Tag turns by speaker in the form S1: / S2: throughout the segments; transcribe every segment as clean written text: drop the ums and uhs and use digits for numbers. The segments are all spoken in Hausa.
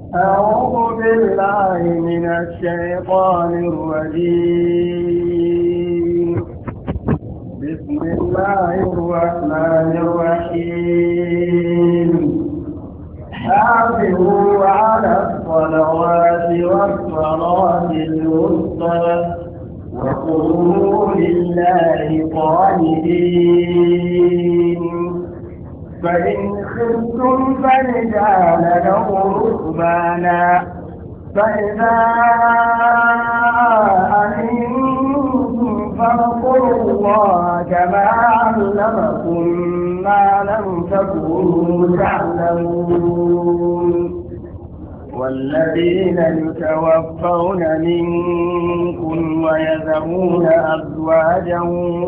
S1: أعوذ بالله من الشيطان الرجيم. بسم الله الرحمن الرحيم. حافظوا على الصلوات والصلاة الوسطى وقوموا لله قانتين. فإن خفتم فرجالا أو ركبانا فإذا أمنتم فاذكروا الله كما علمكم ما لم تكونوا تعلمون. والذين يتوفون منكم ويذرون أزواجا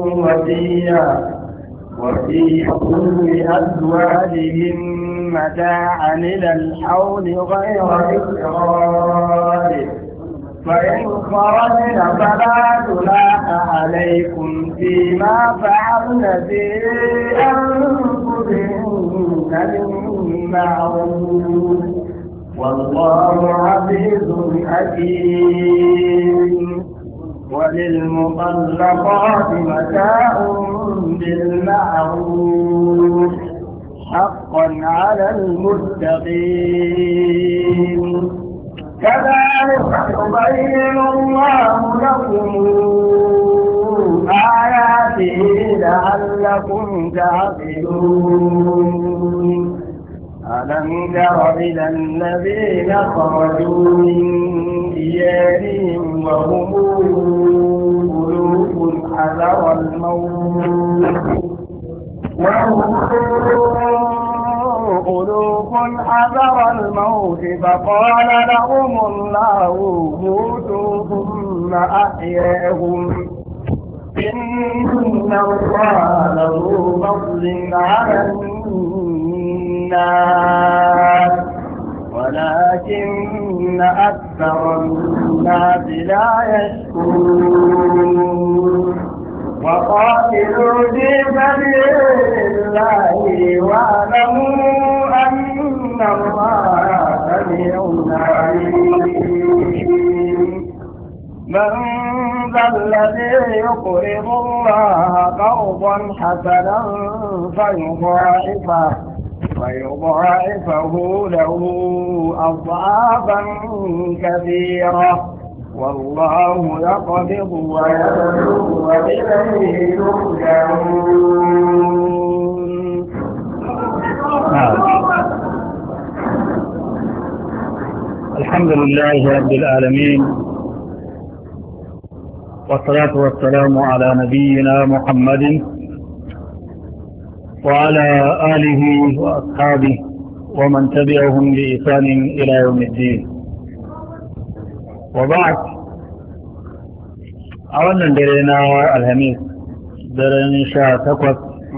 S1: وفي كل أزواجهم متاعا إلى الحول غير إخراج، فإن خرجن فلا جناح عليكم فيما فعلن في أنفسهن بالمعروف، والله عزيز حكيم. وللمطلقات متاع بالمعروف حقا على المتقين. كذلك يبين الله لكم آياته لعلكم تعقلون. ألم تر إلى الذين خرجوا من ديارهم وهم ألوف حذر الموت فقال لهم الله موتوا ثم أحياهم. إن الله له فضل على الناس ولكن أكثر الناس لا يشكرون. وقاتلوا في سبيل الله واعلموا أن الله سميع عليم. من ذا الذي يقرض الله قرضا حسنا فيضاعفه له أضعافا كثيرة، والله يقبض ويبسط وإليه ترجعون.
S2: الحمد لله رب العالمين، والصلاة والسلام على نبينا محمد وعلى آله وأصحابه ومن تبعهم بإحسان إلى يوم الدين. وبعد، أولا درينا الخميس درين شاء تقوى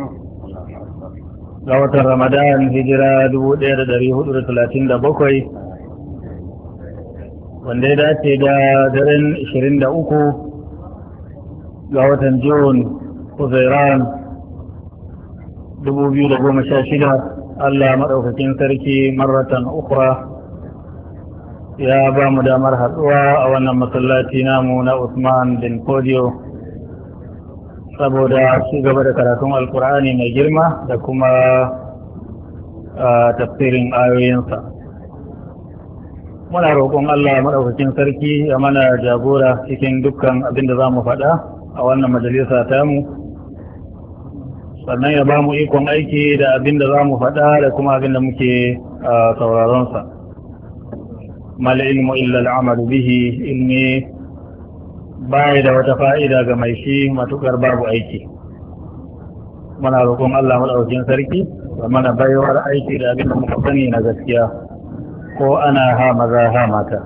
S2: لوة رمضان هجرة 1437 wanda ya dace da daren 23 ga watan Jun Uzairan 2016. Allah maɗaukakin sarki marratan ukra ya ba mu damar haɗuwa a wannan masallaci namu na Usman bin Fodio saboda ci gaba da karatun Alƙur'ani mai girma da kuma tafsirin ayoyinsa. Muna roƙon Allah maɗaukakin sarki ya mana jagora cikin dukkan abin da za mu faɗa a wannan majalisa tamu, sannan ya ba mu ikon aiki da abin da za mu faɗa da kuma abin da muke sauraronsa. mal ilmu illa al'amalu bihi, ilmi bai da wata fa'ida ga mai shi matukar babu aiki. Muna roƙon Allah maɗaukakin sarki ya mana baiwar aiki da abin da muka sani na gaskiya, ko ana ha maza ha mata.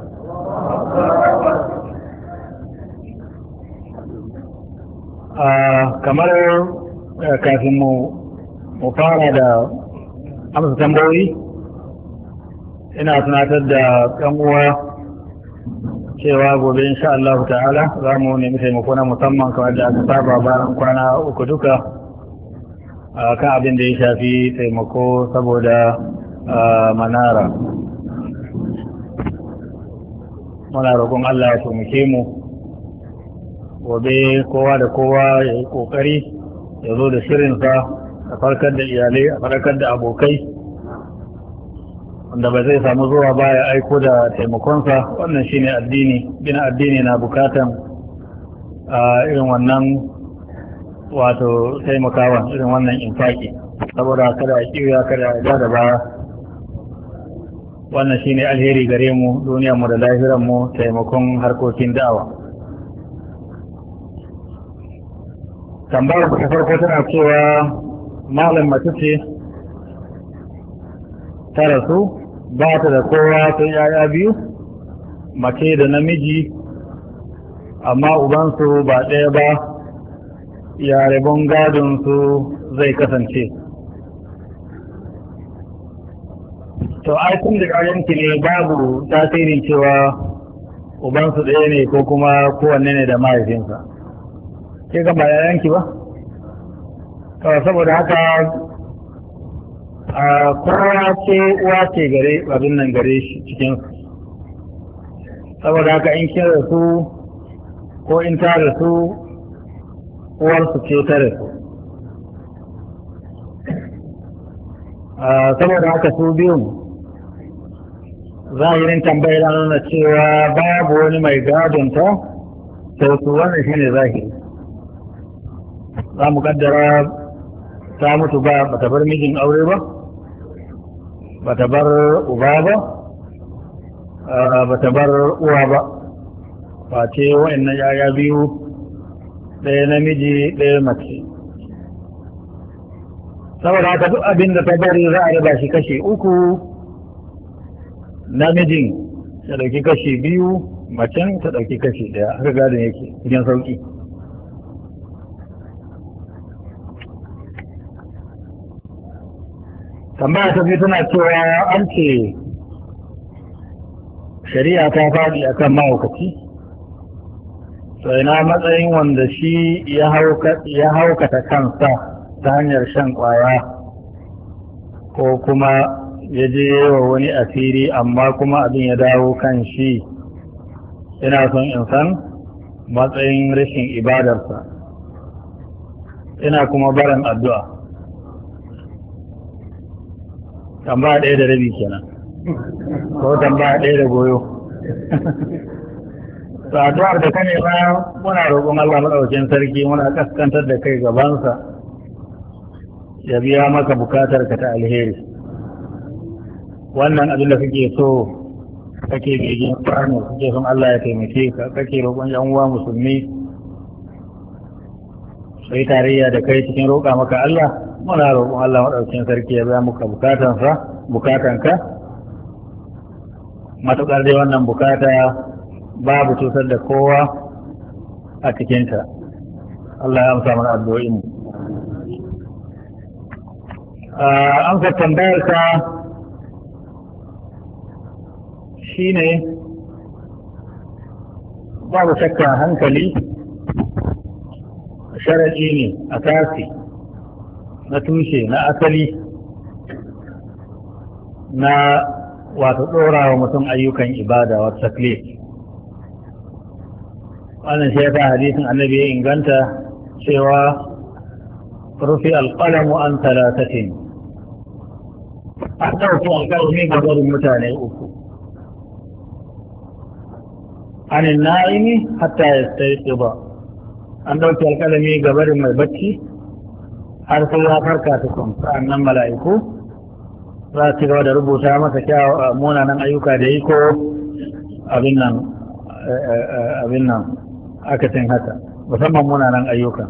S2: Kamar kafin mu fara da amsa tambayoyi, ina tunatar da ɗan uwa cewa gobe insha Allah ta'ala za mu nemi taimako na musamman kamar da aka saba bayan kwana uku duka kan abin da ya shafi taimako saboda manara. muna roƙon Allah ya taimake mu gobe kowa da kowa ya yi ƙoƙari ya zo da shirinsa a farkar da iyalai a farkar da abokai wanda ba zai samu zuwa ba ya aiko da taimakonsa. Wannan shine addini, gina addini na bukatan irin wannan wato taimakawa, irin wannan infaki, saboda kada a kiwiya kada a da baya. Wannan shine alheri gare mu duniyarmu da lahiranmu, taimakon harkokin da'awa. Tambayar ta farko tana cewa malam mace ce ta rasu, ba ta da kowa sai yaya biyu, mace da namiji, amma ubansu ba ɗaya ba, ya rabon gadonsu zai kasance. To aikin da ƙaryanki ne babu tasirin cewa ubansu ɗaya ne ko kuma kowanne ne da mahaifinsa. Ke ga ba yayanki ba? Kawai saboda haka kowa ce uwa ce gare abin nan gare shi cikin, saboda haka in kin rasu ko in ta rasu uwarsu ce ta rasu. Saboda haka su biyun zahirin tambayar na nuna cewa babu wani mai gadonta, sai su wannan shine zahiri. Za mu kaddara ta mutu ba ta bar mijin aure ba, ba ta bar uba ba, ba ta bar uwa ba, ba ce wa'annan yaya biyu, ɗaya namiji ɗaya mace. Saboda haka duk abin da ta bari za a raba shi kashi uku, namijin ta ɗauki kashi biyu, macen ta ɗauki kashi ɗaya, haka gadon yake cikin sauƙi. Tambaya ta biyu tana cewa an ce shari'a ta faɗi a kan mahaukaci, to ina matsayin wanda shi ya haukata kansa ta hanyar shan ƙwaya ko kuma ya je wa wani asiri, amma kuma abin ya dawo kan shi. Ina son in san matsayin rashin ibadarsa, ina kuma barin addu'a. Tambaya ɗaya da rabi kenan, ko tambaya ɗaya da goyo. Addu'ar da ka nema muna roƙon Allah maɗaukin sarki, muna kaskantar da kai gabansa ya biya maka bukatar ka ta alheri. Wannan abin da kake so, kake begen kwano, kake son Allah ya taimake ka, kake roƙon yan uwa musulmi sai tarayya da kai cikin roƙa maka Allah, muna roƙon Allah maɗaukin sarki ya biya maka bukatanka. Matuƙar dai wannan bukata babu cutar da kowa a cikinta. Allah ya amsa mana addu'o'in mu. Amsa tambayar ka shine babu shakka hankali sharaɗi ne a tasi na tushe na asali na wato ɗora wa mutum ayyukan ibada wata taklif. Wannan shi yasa hadisin annabi ya inganta cewa rufi alƙalamu an talatatin, an ɗauki alƙalami ga barin mutane uku, anin na'imi hatta ya sai ba, an ɗauki alƙalami ga barin mai bacci har sai ya farka tukun, sa'annan mala'iku za su gaba da rubuta masa munanan ayyuka da yi ko abin nan akasin haka, musamman munanan ayyuka.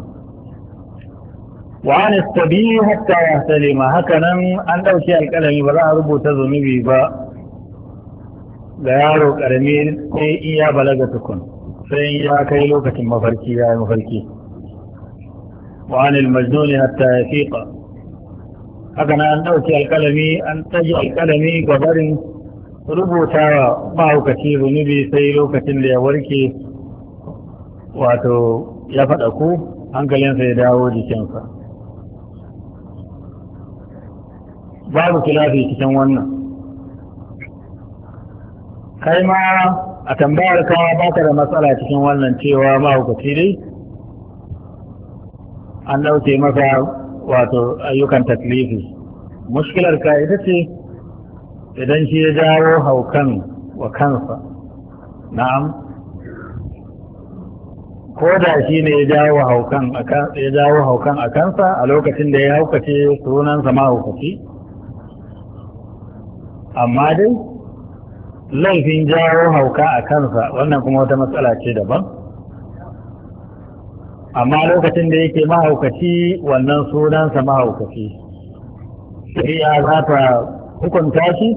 S2: Wa an istabi hatta ya salima, haka nan an ɗauki alƙalami ba za a rubuta zunubi ba ga yaro ƙarami sai iya balaga tukun, sai ya kai lokacin mafarki ya yi mafarki. Wa an ilmajnuni hatta ya fiƙa, haka nan an ɗauki alƙalami, an taji alƙalami ga barin rubuta wa mahaukaci zunubi sai lokacin da ya warke, wato ya faɗa ku hankalinsa ya dawo jikinsa. Babu kilafi cikin wannan. kai ma a tambayar ka baka da matsala cikin wannan cewa mahaukaci dai an ɗauke masa wato ayyukan taklifi. Mushkilar ka ita ce idan shi ya jawo haukan wa kansa, na'am, ko da shi ne ya jawo haukan a kansa a lokacin da ya haukace sunansa mahaukaci, amma dai laifin jawo hauka a kansa wannan kuma wata matsala ce daban. Amma lokacin da yake mahaukaci wannan sunansa mahaukaci, shari'a za ta hukunta shi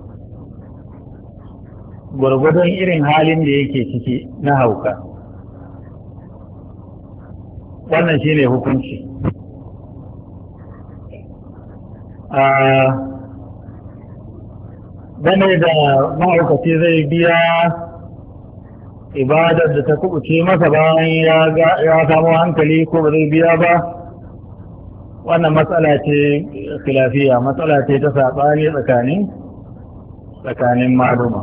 S2: gwargwadon irin halin da yake ciki na hauka. Wannan shi ne hukunci. Gane da mahaukaci zai biya ibadar da ta kubuce masa bayan ya samu hankali ko ba zai biya ba, wannan matsala ce khilafiya, matsala ce ta saɓani tsakanin maluma.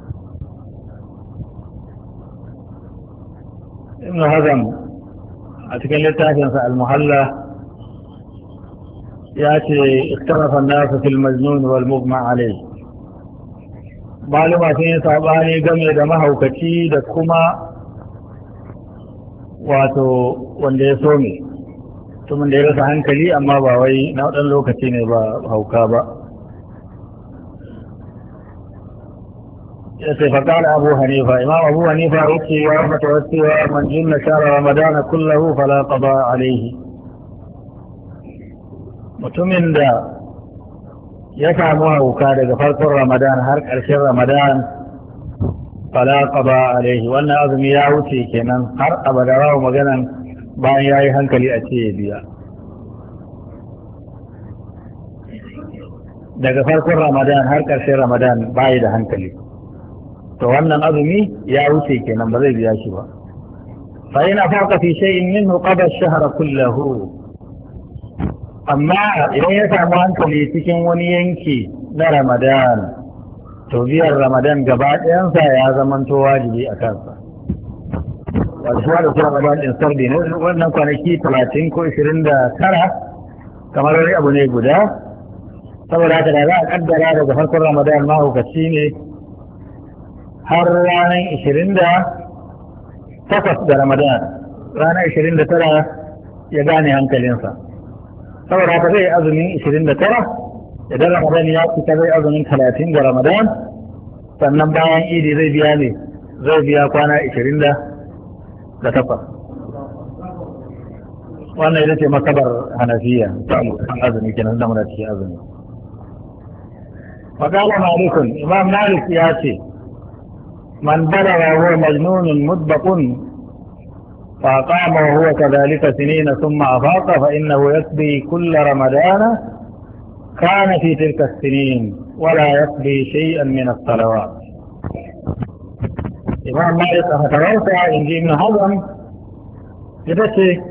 S2: Ibn Hazm a cikin littafinsa al-Muhalla ya ce ikhtalafa an-nasu fil majnun wal mughma alayh. Maluma sun yi saɓani game da mahaukaci da kuma wato wanda ya so ne, mutumin da ya rasa hankali amma ba wai na waɗannan lokaci ne ba hauka ba. Ya ce faƙala Abu Hanifa, Imam Abu Hanifa ya ce ya mata wasu man jinna shara Ramadana kullahu fala qada alaihi. Mutumin da ya samu hauka daga farkon Ramadan har ƙarshen Ramadan fala qada alaihi, wannan azumi ya wuce kenan har abada ba maganan bayan ya yi hankali a ce ya biya. Daga farkon Ramadan har ƙarshen Ramadan bayi da hankali, to wannan azumi ya wuce kenan ba zai biya shi ba. Fa ina faqa fi shay'in minhu qada ash-shahra kullahu, amma idan ya samu hankali cikin wani yanki na Ramadan, to biyan Ramadan gaba ɗayansa ya zamanto wajibi a kansa. Wato da su Ramadan ɗin sardi ne, wannan kwanaki 30 ko 29 kamar wani abu ne guda, saboda haka da za a kaddara daga farkon Ramadan mahaukaci ne har ranar 28 da Ramadan, ranar 29 ya gane hankalinsa. Saboda haka zai azumin 29, idan Ramadan ya fita zai azumin 30 da Ramadan, sannan bayan idi zai biya ne, zai biya kwana 28. Wannan ita ce makabar Hanafiya, kan azumi kenan da muna cikin azumi. Fakala Malikun, Imam Malik ya ce, man balaga huwa majnunun mudbaqun فأقام وهو كذلك سنين ثم أفاق فإنه يقضي كل رمضان كان في تلك السنين ولا يقضي شيئا من الصلوات. إمام مالك أفتوسع إن ابن حزم يدسي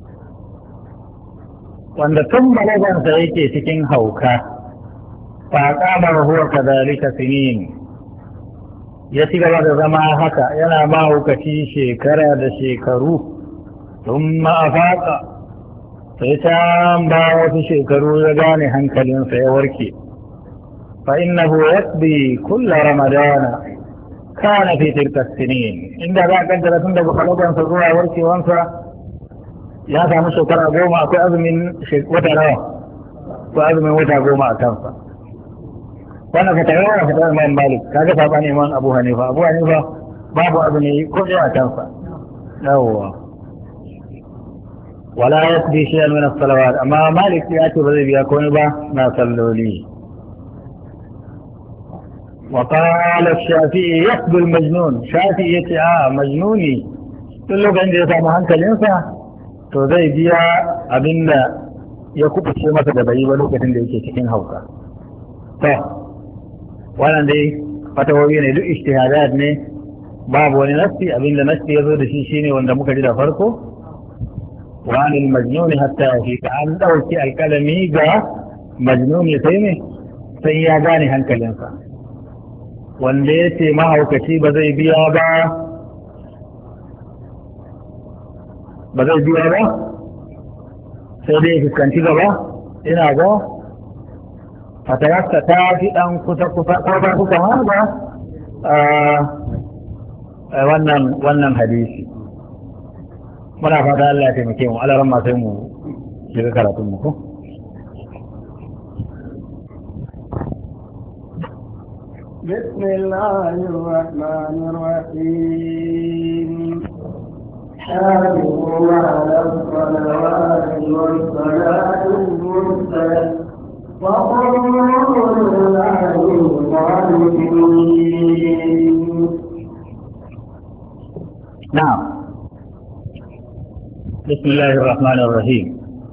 S2: وأن ثم لغن سيكي سكين هوكا فأقام وهو كذلك سنين ya ci gaba da zama haka yana mahaukaci shekara da shekaru, sun ma'afaka sai ta ba wasu shekaru ya gane hankalinsa ya warke. fa innahu yaqdi kulla ramadana kana fi tilka sinin, inda za a kaddara tun daga falagansa zuwa warkewansa ya samu shekara 10, akwai azumin wata nawa, akwai azumin wata 10 a kansa. wannan ka tagawa ka tagawa Imam Malik, kaga sabani Imam Abu Hanifa babu abu ne ko a kansa. yawwa wala yaqdi shay'an min as-salawat, amma Malik ya ce ba zai biya komai ba na salloli. wa qala ash-Shafi'i yaqdi al-majnun, Shafi'i yace majnuni tun lokacin da ya samu hankalinsa to zai biya abinda ya kubuce masa da bai ba lokacin da yake cikin hauka. to wannan dai fatawoyi ne, duk ijtihadat ne, babu wani nasti. abinda nasti ya zo da shi shine wanda muka ji da farko, wa anil majnuni hatta yafika, an dauki alkalami ga majnuni sai ne sai ya gane hankalinsa. wanda ya ce mahaukaci ba zai biya ba sai dai fuskanci gaba ina ga fatayarsa ta fi ɗan kusa ko ba kusa ba wannan hadisi. Muna fata Allah ya taimake mu, alaran ma sai mu shiga karatun mu ko.
S1: بسم الله الرحمن الرحيم حافظوا على الصلوات والصلاة المرسلة وقولوا لله الصالحين.
S2: نعم. بسم الله الرحمن الرحيم.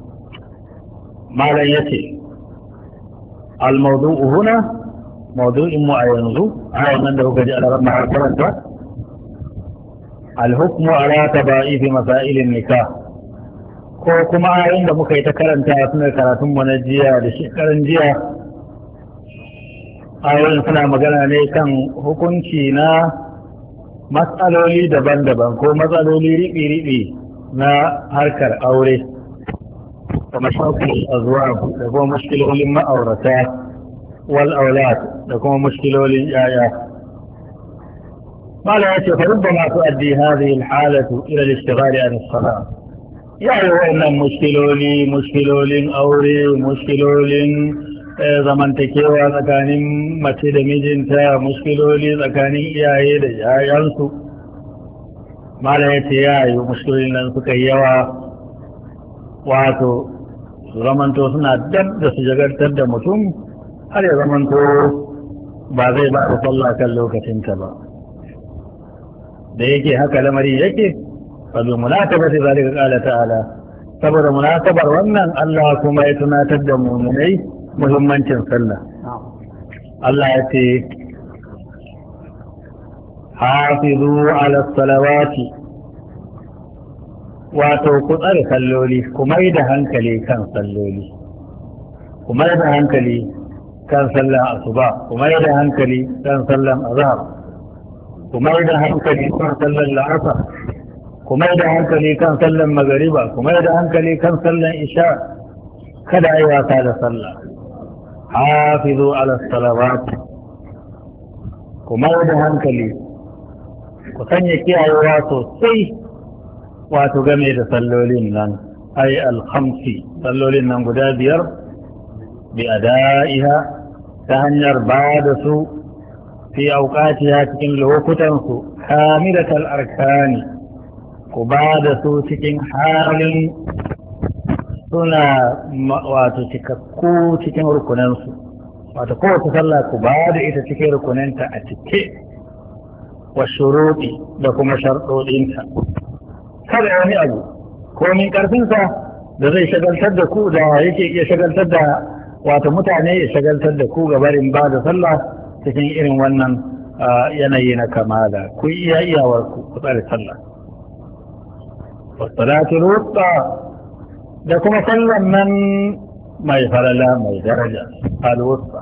S2: ماذا يأتي الموضوع هنا موضوع معين أنه قد جعل ربنا حركة الحكم على تبائف مسائل النكاح ko kuma ayoyin da muka yi ta karanta suna karatun mu na jiya da shekaran jiya ayoyin suna magana ne kan hukunci na matsaloli daban-daban ko matsaloli riɓi-riɓi na harkar aure kuma shafi a zuwa da kuma mushkilolin ma'aurata wal aulad da kuma mushkilolin yaya. قال يا فربما تؤدي هذه الحالة إلى الاشتغال عن الصلاة. يعني وإن مشكلولين أوري مشكلولين زمن تكيوى ذكاني مسجد مجنتا مشكلولي ذكاني إياهي دجا ينسو. ما لا يتياهي مشكلولين لنسو كيوى واتو زمن تو سنة دب دس جغر تد متوم هل زمن تو بعضي بعض صلى كاللوكة تنتبه da yake haka lamari yake fabi munasabati zalika qala ta'ala saboda munasabar wannan Allah kuma ya tunatar da mu'minai muhimmancin sallah. Allah ya ce hafizu ala salawati wato ku tsare salloli ku mai da hankali kan salloli ku mai da hankali kan sallan asuba ku mai da hankali kan sallan azhar kuma da hankali kan sallan la'asar kuma da hankali kan sallan magariba kuma da hankali kan sallan isha kada ai wasa da sallah hafizu ala salawat kuma da hankali ku sanya kiyayewa sosai wato game da sallolin nan ai alhamsi sallolin nan guda biyar bi ada'iha ta hanyar ba da su في أوقاتها تكن لوكتنس كاملة الأركان كبعد سوتكن حال سنة واتككو تكن ركننس واتكو تصلى كبعد إذا تكن ركننت أتكي والشروط لكم شرط إنت هذا يعني أبو كومين كارفنسا da zai shagaltar da ku da yake iya shagaltar da wato mutane ya shagaltar da ku gabarin ba da sallah cikin irin wannan yanayi na kamala ku iya iyawar ku tsare sallah wasalatul wusta da kuma sallan nan mai farala mai daraja al-wusta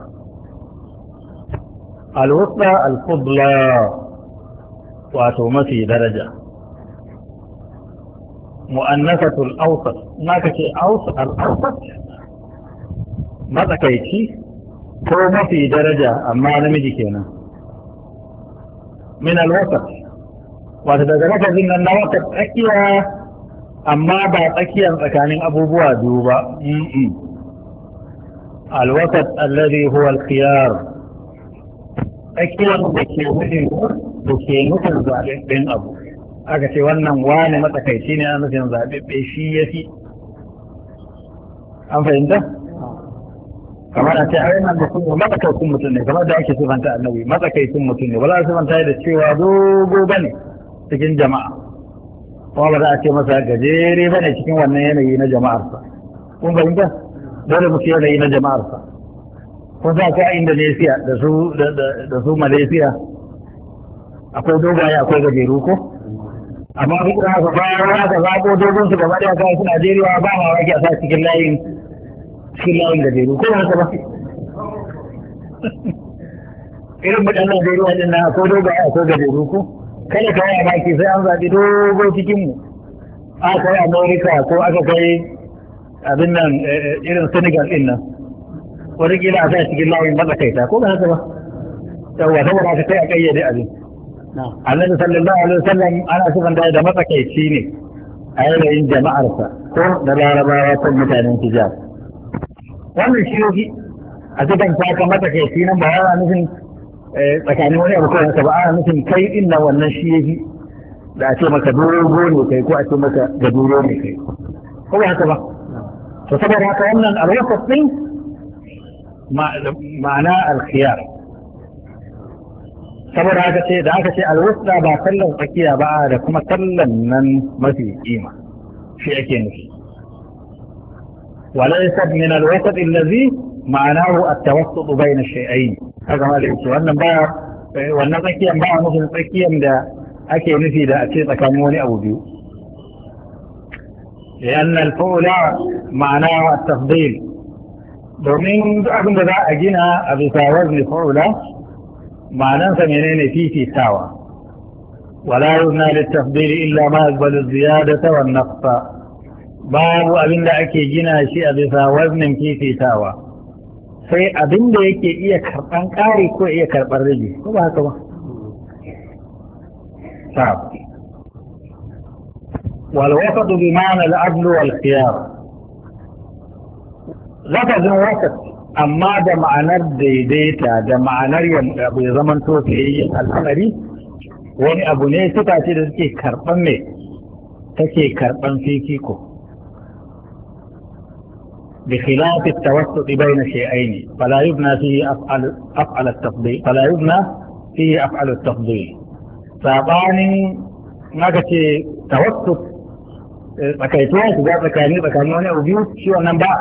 S2: al-fudla wato mafi daraja mu'annasatul awsat naka ce al-awsat matsakaici ko mafi daraja amma namiji kenan min alwasat wato daga lafazin nan na wata tsakiya amma ba tsakiyar tsakanin abubuwa biyu ba alwasat alladhi huwa alkhiyar tsakiyar da ke nufin zaɓaɓɓen abu aka ce wannan wani matsakaici ne ana nufin zaɓaɓɓe shi ya fi an fahimta kamar a ce ai nan mutum matsakaicin mutum ne kamar da ake sifanta annabi matsakaicin mutum ne ba za a sifanta da cewa dogo bane cikin jama'a kuma ba za a ce masa gajere bane cikin wannan yanayi na jama'arsa kun fahimta dole mu ce yanayi na jama'arsa kun sa ko a Indonesia da su Malaysia akwai dogaye akwai gajeru ko amma duk da haka bayan haka zaɓo dogon su gaba ɗaya kawai su Najeriya ba ma wake a sa cikin layin gajeru ko haka ba irin mutanen Najeriya din nan ko dogaye ko gajeru ko kada ka yi baki sai an zaɓi dogo cikin mu aka kai Amerika ko aka kai abin nan irin Senegal din nan wani kila a sa cikin layin matsakaita ko ba haka ba yawwa saboda aka kai a kayyade abin annabi sallallahu alaihi wasallam ana sifan da matsakaici ne a yanayin jama'arsa ko da larabawa kan mutanen hijab wannan shi a cikin taka matsakaici nan ba yana nufin tsakanin wani abu kawai ba ana nufin kai din nan wannan shi yake da a ce maka dogo ne kai ko a ce maka gajero ne kai ko ba haka ba to saboda haka wannan alwasat din ma'ana alkhiyar saboda haka ce da aka ce alwasda ba sallar tsakiya ba da kuma sallan nan mafi kima shi ake nufi وليس من الوسط الذي معناه التوسط بين الشيئين هذا ما ليس wannan tsakiyan ba nufin tsakiyan da ake nufi da a ce tsakanin wani abu biyu لأن الفعل معناه التفضيل domin duk abin da za a gina a bisa wazni fa'ula ma'anansa menene fifitawa wala yuzna litafdil illa ma yaqbalu ziyadata wan naqsa babu abin da ake gina shi a bisa waznin fifitawa sai abin da yake iya karban ƙari ko iya karban rage ko ba haka ba sab wal wasat bi ma'na al adl wal khiyar lafazin wasat amma da ma'anar daidaita da ma'anar yadda bai zaman to yi al'amari wani abu ne suka ce da suke karɓan ne take karɓan fifiko بخلاف التوسط بين شيئين فلا يبنى فيه أفعل التفضيل فلا يبنى فيه أفعل التفضيل فأباني ما كتي توسط tsakaituwa su za tsakani wani abu biyu shi wannan ba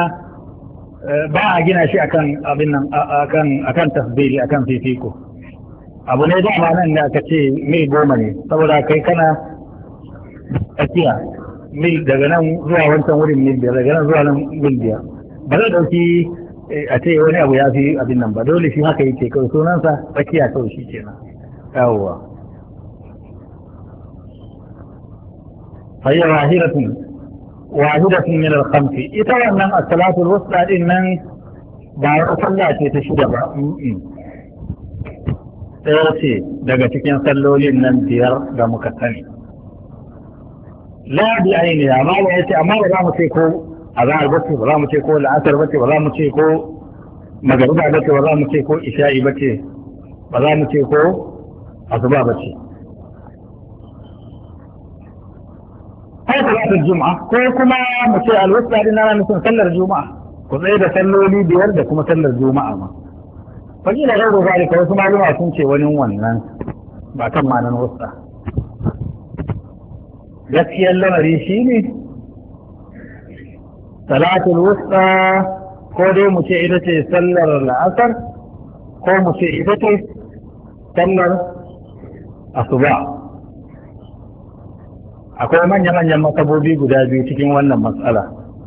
S2: a gina shi akan abin nan akan tasbiri akan fifiko abu ne dama nan da aka ce mil 10 ne saboda kai kana tsakiya mil daga nan zuwa wancan wurin mil 5 daga nan zuwa nan mil 5 ba zai dauki a ce wani abu ya fi abin nan ba dole shi haka yake kawai sunansa tsakiya kawai shi kenan yawwa فهي واحدة من الخمس إذا أن الصلاة الوسطى إنن بعد صلاة تشجع إيش daga cikin sallolin nan biyar da muka sani la bi aini amma ba yace amma ba za mu ce ko azhar bace ba za mu ce ko la'asar bace ba za mu ce ko magriba bace ba za mu ce ko isha'i bace ba za mu ce ko asuba bace har salatul juma'a ko kuma mu ce alwusta din ana nufin sallar juma'a ku tsaye da salloli biyar da kuma sallar juma'a ma fagi da gauru zalika wasu maluma sun ce wani wannan ba kan ma'anar wusta gaskiyar lamari shine salatul wusta ko dai mu ce ita ce sallar la'asar ko mu ce ita ce sallar asuba akwai manya-manyan masabobi guda biyu cikin wannan matsala.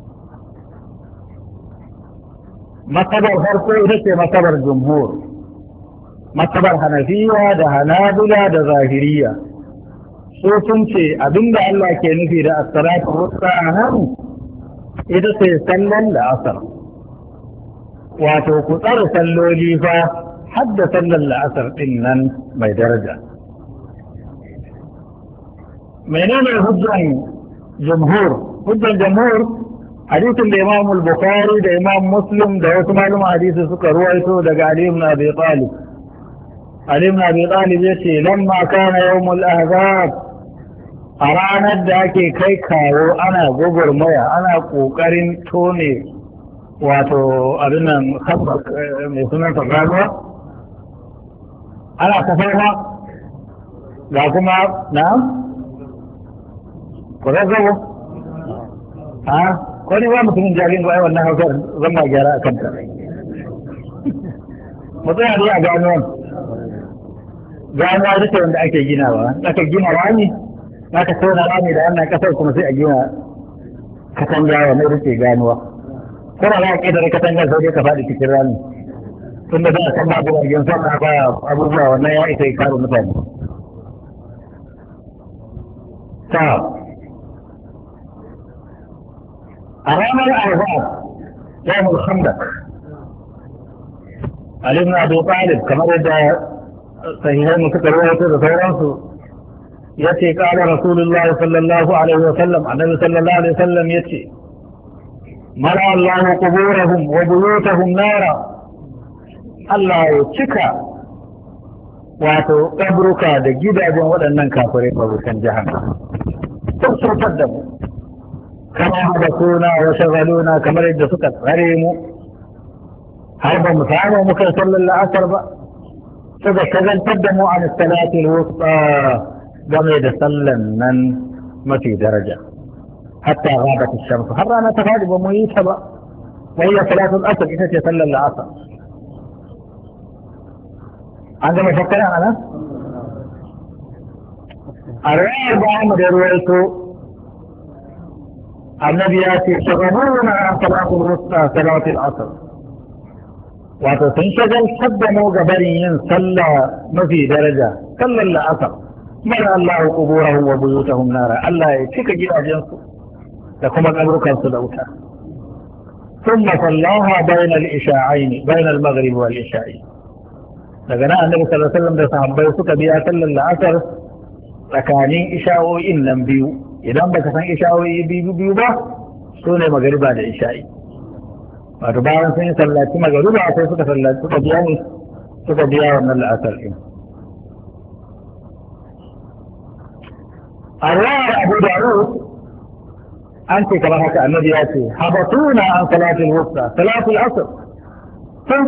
S2: Masabar farko ita ce masabar jumhur, masabar hanafiya da hanabila da zahiriya. Su sun ce abinda Allah ke nufi da as-salatu wusta a nan ita ce sallan da asar. Wato ku tsara salloli fa hadda sallan la'asar ɗin nan mai daraja. menene hujjan jumhur hadisin da Imam al-Bukhari da Imam Muslim da wasu malama hadisi suka ruwaito daga Ali ibn Abi Talib yace lamma kana yawmul ahzab a ranar da ake kai kawo ana gogormaya ana kokarin tone wato abin nan mai sunan tagawa ana kafarwa ga kuma na ko zabo ko ne ba mutumin jarin ba wannan hausar zan ba gyara a kanta mutum ya a gano duka wanda ake ginawa aka gina rami aka tona rami da wannan kasar kuma sai a gina katanga wa mai rike ganuwa kuma za a ƙetare katangar sai dai ka faɗi cikin rami tun da za a san abubuwan sama ba abubuwa wannan ya isa kare mutane. Ta a ranar Ahzab yawmul Khandaq Ali ibn Abi Talib kamar yadda sahihan suka rawaito da sauransu yace qala Rasulullahi sallallahu alaihi wa sallam annabi sallallahu alaihi wa sallam yace mala Allahu quburahum wa buyutahum nara Allah ya cika wato kabruka da gidajen waɗannan kafirai babukan jahannam sun surtar da mu kama da suna wa shagaluna kamar yadda suka tsare mu har ba mu samu muka sallar la'asar ba suka shagaltar da mu an salatul wusta game da sallan nan mafi daraja hatta ghabat ash-shams har rana ta fadi ba mu yi ta ba wai salatul asr ita ce sallar la'asar an gama shakkara ana a rayar ba mu da ruwaito annabi ya ce shagaluna an salatul wusta salatul asr wato sun shagaltar da mu ga barin yin sallah mafi daraja sallar la'asar mara Allah quburahum wa buyutahum nara Allah ya cika gidajensu da kuma kaburukansu da wuta ثم صلاها بين العشاءين بين المغرب والعشاء daga nan annabi sallallahu alaihi wasallam da sahabbai suka biya sallar la'asar tsakanin isha'o'in nan biyu idan baka san isha'o'i biyu ba su ne magariba da isha'i wato bayan sun yi sallaci magariba sai suka sallaci suka biya wannan la'asar din a rawar Abu Dawud an ce kamar haka annabi ya ce habatuna an salatul wusta salatul asr sun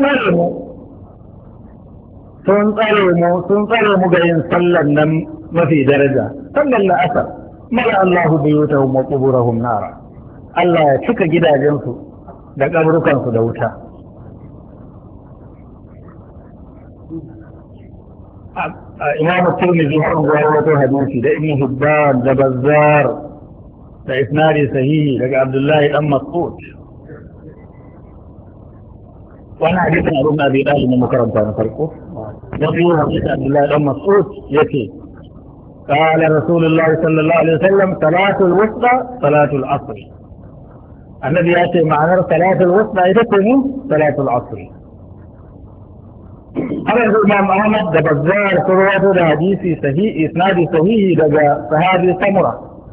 S2: tsare mu ga yin sallar nan mafi daraja sallar la'asar mala Allahu buyutahum wa quburahum nara Allah ya cika gidajensu da kaburukansu da wuta Imam Tirmidhi har wato hadisi da Ibn Hibban da Bazzar da isnadi sahihi daga Abdullahi dan Mas'ud wannan hadisin Abu Abi Talib ne makaranta na farko وفي حديث عبد الله بن مسعود يكي قال رسول الله صلى الله عليه وسلم صلاة الوسطى صلاة العصر الذي يأتي معنى صلاة الوسطى يتكلم صلاة العصر هذا الإمام أحمد ده بزار كروات الحديث صحيح إسناد صحيح ده صحابي سمرة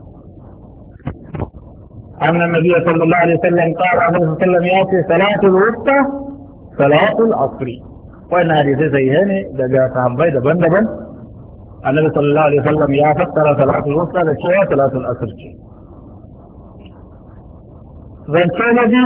S2: أن النبي صلى الله عليه وسلم قال عليه وسلم يأتي صلاة الوسطى صلاة العصر وإن هذه سيئة دقاء صحابي دبن النبي صلى الله عليه وسلم يا فسر صلاة الوسطى للشيء صلاة الأسر زنشان دي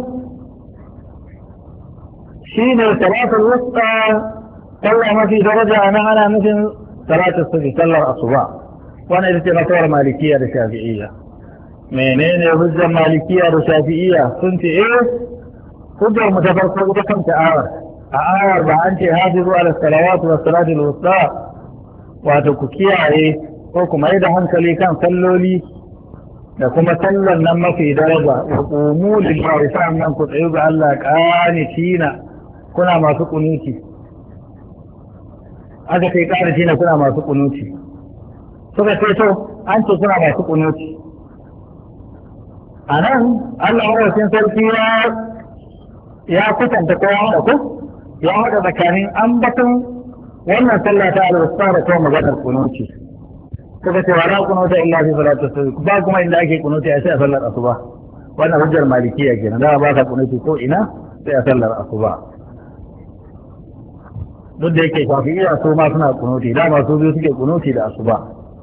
S2: شين صلاة الوسطى صلى ما في درجة أنا على مثل صلاة الصبح صلى الأصبع وأنا إذا نصور مالكية لشافعية منين يهز مالكية لشافعية كنت إيه قدر متفرقة وتكمت أعار بأنت حافظوا على الصلوات والصلاة الوسطى وتككي عليه وكما إذا هنكلي كان صلوا لي لكما صلى النم في درجة وقوموا للمعرفة من كنت عيوب الله كانتين كنا ما سقنوتي هذا في كانتين كنا ما سقنوتي suka ce to an ce suna masu kunuti a nan Allah mawarcin sarki ya kusanta kowa da ku ya haɗa tsakanin ambaton wannan sallah ta alwasta da kuma maganar kunuti suka ce wa la kunuta illa fi salati subh ba kuma inda ake kunuti a sai a sallar asuba wannan hujjar malikiya kenan da ba ka kunuti ko ina sai a sallar asuba duk da yake shafi'iyya su ma suna kunuti da masu biyu suke kunuti da asuba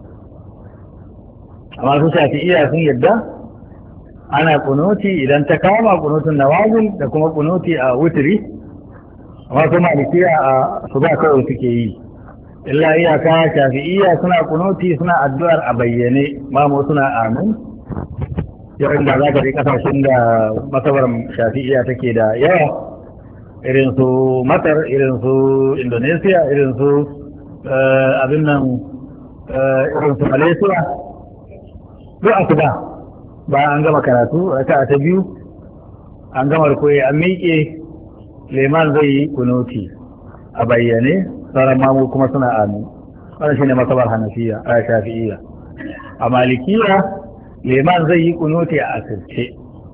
S2: amma su shafi'iyya sun yadda ana kunuti idan ta kama kunutun nawazil da kuma kunuti a wutri amma su malikiya a asuba kawai suke yi illa iyaka shafi'iyya suna kunuti suna addu'ar a bayyane mamu suna amin yawan da za ka ji kasashen da masabar shafi'iyya take da yawa irin su Masar irin su Indonesia irin su abin nan irin su Malaysia duk asuba bayan an gama karatu raka'a ta biyu an gama rukuyi an miƙe liman zai yi kunuti a bayyane sauran mamu kuma suna amin. Wannan shine masabar Hanafiya a Shafi'iyya. A Malikiya liman zai yi kunuti a asirce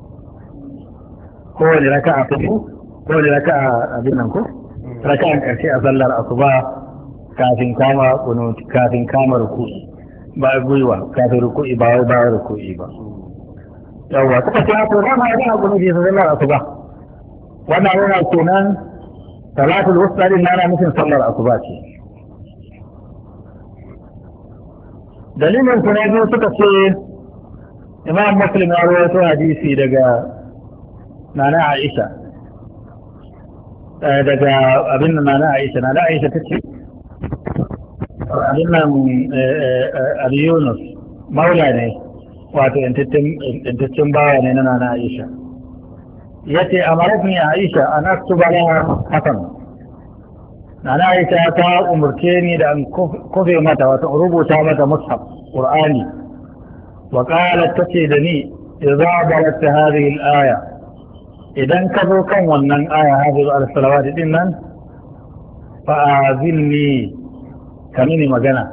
S2: kowane raka'a kowane raka'a abin nan ko raka'an karshe a sallar asuba kafin kama kunuti kafin kama ruku'i ba gwiwa kafin ruku'i ba wai bayan ruku'i ba. Yawwa suka ce to za mu yi kunuti a sallar asuba. Wannan yana kenan salatul wusta din na nufin sallar asuba ce. Dalilin su na biyu suka ce Imam Muslim ya rawaito hadisi daga Nana Aisha daga abin nan Nana Aisha ta ce abin nan Abi Yunus maula ne wato yantaccen bawa ne na Nana Aisha yace amaratni Aisha an aktuba laha hasan. Nana Aisha ta umurce ni da an kofe mata wato rubuta mata mushaf Qur'ani wa qalat tace da ni idza balat hadhihi al-aya idan ka zo kan wannan aya hafizu al-salawat din nan fa azinni kamini magana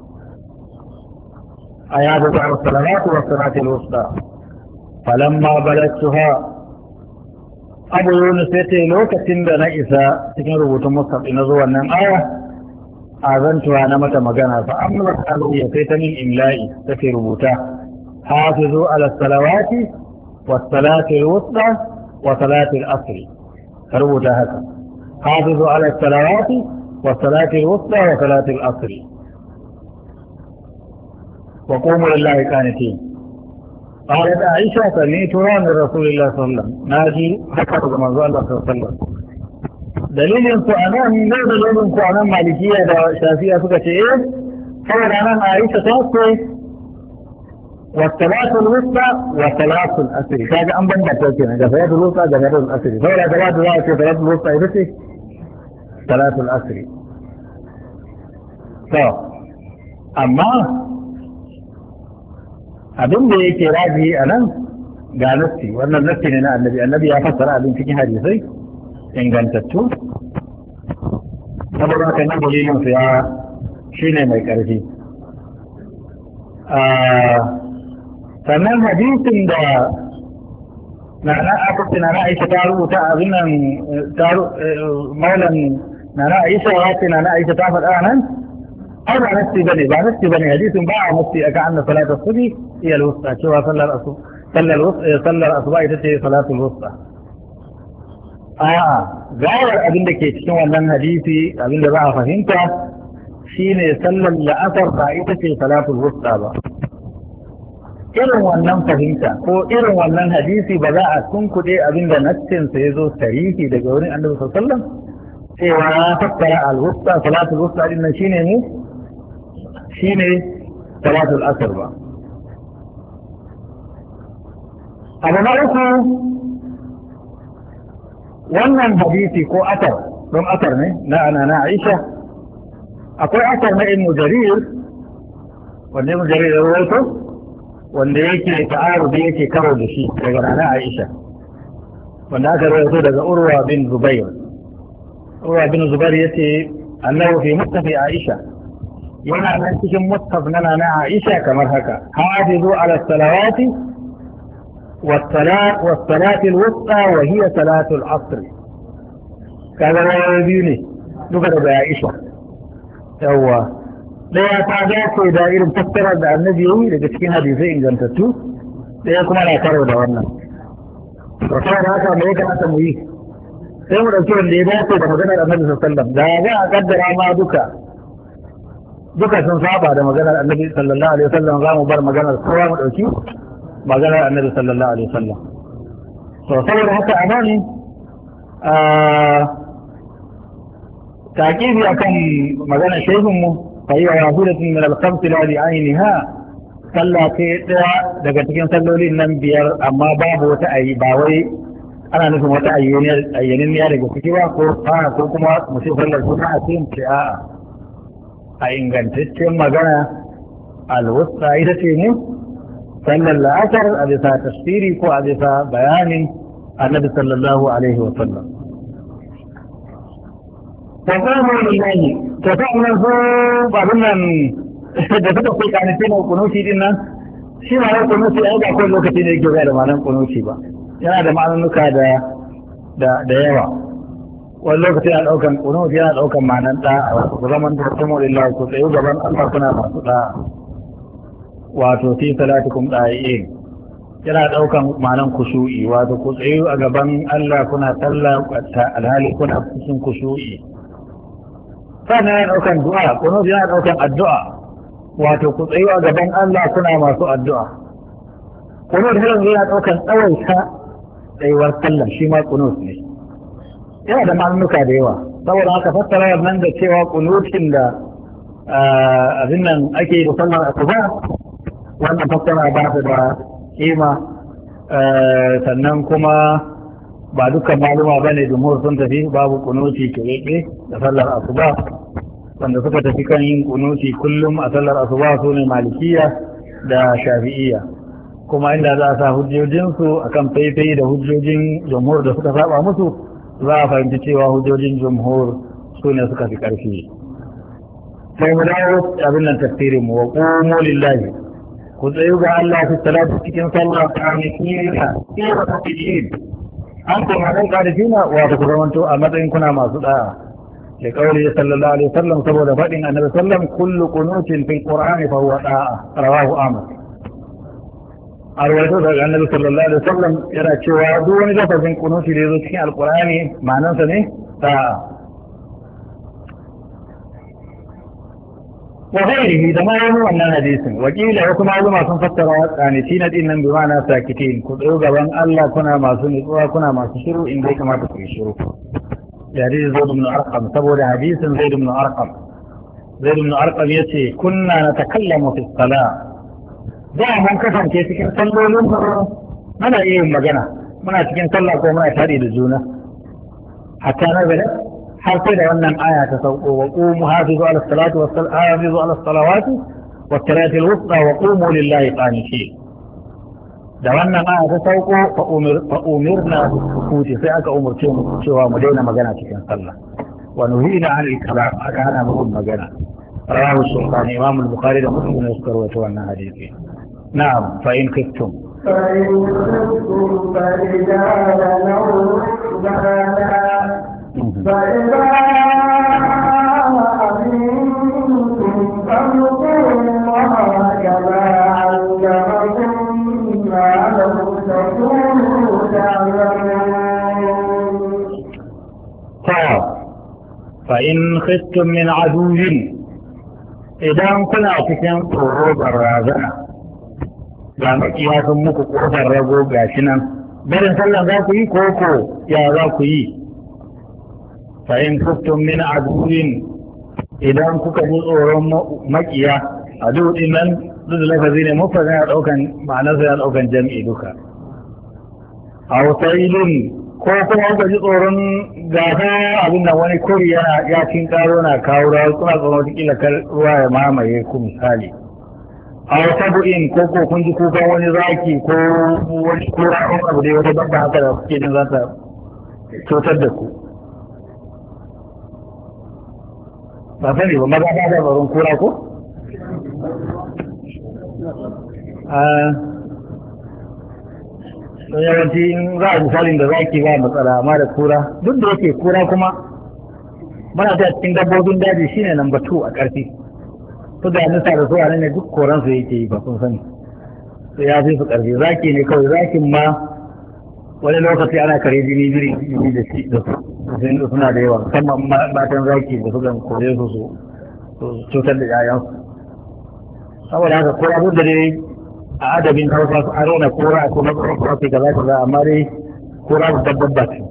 S2: ayatu al-salawat wa salati al-wusta falamma balattuha Abu Yunus ya ce lokacin da na isa cikin rubutun Musaf na zo wannan aya azantuwa na mata magana fa amma ya sai ta min imla'i take rubuta hafizu ala salawati was salati al-wusta wa salati al-asr ka rubuta haka hafizu ala salawati was salati al-wusta wa salati al-asr wa qumu lillahi qanitin. قالت عائشة سمعت عن رسول الله صلى الله عليه وسلم ناجي حكى كما قال الله صلى الله عليه وسلم. دليل أنا من دليل أنا مالكية شافعية فكرة إيه؟ قال أنا عائشة توصي والصلاة الوسطى وصلاة الأسر. كذا أم بن بتوكينا جفاية الوسطى جفاية الأسر. فلا صلاة الوسطى إيه؟ صلاة الأسر. أما abin da yake raji a nan ga nassi wannan nassi ne na annabi ya fassara abin cikin hadisai ingantattu saboda haka nan dalilin su ya shine mai karfi. Sannan hadisin da na Aisha ta rubuta abin nan maulan na Aisha ya ce na Aisha ta faɗa nan أو نفسي بني حديث باع نفسي أكأن صلاة الصبح هي الوسطى شوى صلى الأصبع تتي صلاة الوسطى غير أبن دكي تشوى من حديثي أبن دباع فهمت شين صلى الأثر قائتتي صلاة الوسطى irin wannan fahimta ko irin wannan hadisi ba za a tunkuɗe abin da nassin sa ya zo tarihi daga wurin annabi sallallahu alaihi wasallam cewa ya fassara al-wusta salatul wusta din nan shine salatul asr ba. Abu na uku wannan hadisi ko asar don asar ne na Aisha akwai asar na Ibn Jarir wanda Ibn Jarir ya rawaito wanda yake ta'arudi yake karo da shi daga nana Aisha wanda aka rawaito daga Urwa bin Zubair. Urwa bin Zubair yace annahu fi mustafi Aisha yana nan cikin mustaf na nana Aisha kamar haka hafizu ala salawati والصلاة الوسطى وهي صلاة العصر. كذا يبيني نقدر بعائشة هو لا يتعجب دائر مفسرة عن النبي لكن حديثين جنتتو لا يكون على كرو دورنا وكان هذا ما يكون تمويه سيما رسول الله يبقى بمجال النبي صلى الله عليه وسلم لا أقدر ما duka sun saba da maganar annabi sallallahu alaihi wasallam za mu bar maganar kowa mu dauki maganar annabi sallallahu alaihi wasallam. To saboda haka anan takibi akan maganar shehun mu fa hiya wahidatun min al-khams la li'ainiha sallah ce daya daga cikin sallolin nan biyar amma babu wata ayi ba wai ana nufin wata ayyanin ya daga ciki ba ko kuma mutum sallar sunna a cikin a'a a ingantaccen magana alwusta ita ce ne sallar la'asar a bisa tafsiri ko a bisa bayanin annabi sallallahu alaihi wa sallam. wa qawlu lillahi to fa nan zo babun nan da suka fi kanitin kunuti din nan shi ma kunuti ai ba kowane lokaci ne yake da ma'anar kunuti ba yana da ma'anonuka da yawa wani lokaci yana daukan kunuti yana daukan ma'anar da'a ku zaman da kuma lillahi ku tsayu gaban Allah kuna masu da'a wato fi salatikum da'iin yana daukan ma'anar kushu'i wato ku tsayu a gaban Allah kuna sallah alhali kuna cikin kushu'i sannan yana daukan du'a kunuti yana daukan addu'a wato ku tsayu a gaban Allah kuna masu addu'a kunut yana daukan tsawaita tsayuwar sallah shi ma kunut ne yana da ma'anuka da yawa saboda haka fassara nan da cewa kunutin da abin nan ake da sallar asuba wannan fassara ba ta da kima sannan kuma ba dukkan maluma bane jumhur sun tafi babu kunuti ke da sallar asuba wanda suka tafi kan yin kunuti kullum a sallar asuba su ne malikiya da shafi'iyya kuma inda za a sa hujjojinsu akan faifai da hujjojin jumhur da suka saba musu za a fahimci cewa hujjojin jumhur su ne suka fi ƙarfi sai mu dawo abin nan tafsirin mu wa qumu lillahi ku tsayu ga Allah fi salatu cikin sallah qanitina wa taqin an kuma ran qanitina wa ku zamanto a matsayin kuna masu da'a da kauli sallallahu alaihi wasallam saboda fadin annabi sallam kullu qunutin fil qur'ani fa huwa da'a rawahu ahmad arwaito daga annabi sallallahu alaihi wasallam yana cewa duk wani lafazin kunuti da yazo cikin alqur'ani ma'anarsa ne da'a wa ghairihi da ma yana wannan hadisin wakila ya kuma maluma sun fassara qanitina din nan bi ma'ana sakitin ku tsayo gaban Allah kuna masu nutsuwa kuna masu shiru inda ya kamata ku yi shiru ya hadisi Zaid ibn Arqam saboda hadisin Zaid ibn Arqam yace kunna natakallamu fi salat da mun kasance cikin sallolin muna iya yin magana muna cikin sallah ko muna tare da juna hatta na bada har sai da wannan aya ta sauko wa qumu hafizu ala salati wa hafizu ala salawati wa salati al-wusta wa qumu lillahi qanitin da wannan aya ta sauko fa umirna kuti sai aka umurce mu cewa mu daina magana cikin sallah wa nuhina an al-kalam aka hana mu magana rawahu sultan imam al-bukhari da muslim ne suka rawaito wannan hadisi na'am fa in kuntum
S1: فرجالا أو ركبانا فإذا أمنتم فاذكروا الله كما علمكم ما لم تكونوا تعلمون.
S2: فإن خفتم من عدو إذا كنا cikin tsoro barazana ga makiya sun muku kofar rago ga shi nan barin sallah za ku yi koko ya za ku yi fa in kuntum min aduwin idan kuka ji tsoron makiya adu din nan duk da lafazi ne mufrad yana daukan ma'anar ya daukan jam'i duka aw sailin ko kuma kuka ji tsoron gasa abin nan wani kuri yana ya cin karo na kawo ruwa kuna tsoron kila ruwa ya mamaye ku misali a wata bu'in ko kun ji kukan wani zaki ko wani kura ko abu da wata babba haka da kuke jin za ta cutar da ku ba sani ba maza ba da baron kura ko yawanci in za a misalin da zaki ba matsala amma da kura duk da yake kura kuma muna ta cikin dabbobin daji shine number 2 a ƙarfi su da nisa da su a nan ne duk koransu yake yi ba kun sani sai ya fi su ƙarfi zaki ne kawai zakin ma wani lokaci ana kare jini jiri da shi da su suna da yawa musamman matan zaki da su kan kore su cutar da yayansu saboda haka ko abu da dai a adabin hausa su aro na kora a kuma kwafi ga zaki za amma dai kora su dabba ce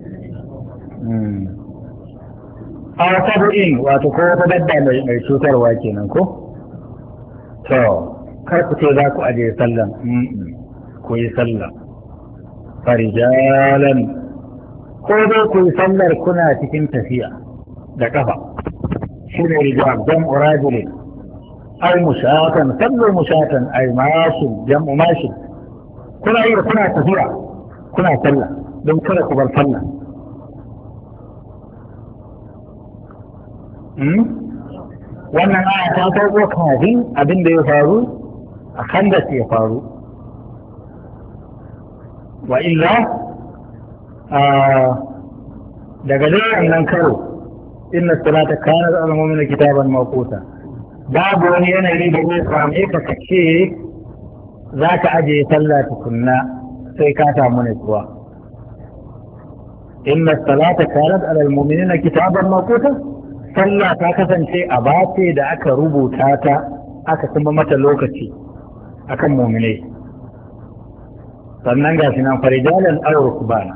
S2: a wata bu'in wato ko wata dabba mai cutarwa kenan ko to kar ku ce za ku aje sallan ku yi sallah farijalan ko dai ku yi sallar kuna cikin tafiya da kafa shi ne rijal jam'u rajulin ay mushatan sallu mushatan ay mashin jam'u mashin kuna yi kuna tafiya kuna sallah don kada ku bar sallah wannan aya ta farko kafin abin da ya faru a kan da ya faru wa illa daga dai nan karo inna salata kanat al-mu'mina kitaban mawquta babu wani yanayi da zai same ka kace za ka ajiye sallah tukunna sai ka samu nutsuwa inna salata kanat alal mu'minina kitaban mawquta sallah ta kasance a bace da aka rubuta ta aka kuma mata lokaci akan mu'minai sannan ga shi nan farijalan aw rukbana